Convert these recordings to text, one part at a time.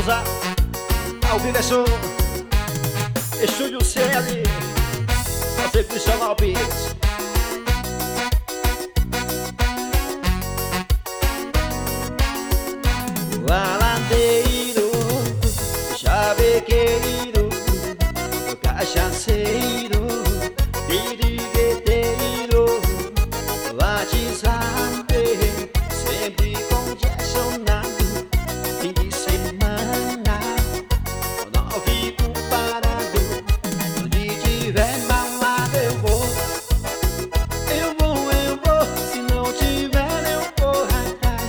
Souza, ao vivo é som. Estúdio CL, você que chama o beat. Balandeiro, chavequeiro, cachaceiro, pirigueteiro, batizado, sempre congestionado, fim de semana, não fico parado, onde tiver balada eu vou, se não tiver eu vou atrás.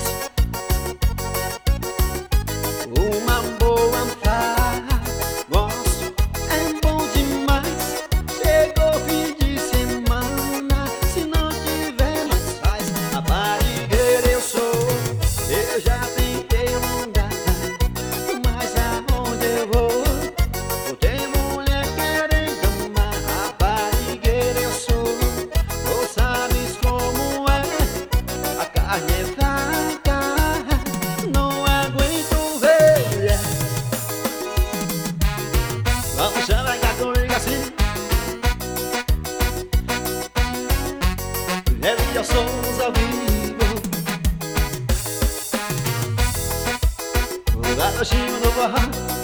Uma boa farra, gosto, é bom demais. Chegou fim de semana, se não tiver mais faz. Raparigueira eu sou, eu já tentei andar, mas aonde eu vou ter mulher querendo amar. Raparigueira eu sou, tu sabes como é, a carne é fraca, não aguento ver. Vamos chavecar comigo assim. Leve aos sons ao vivo, o garotinho do forró.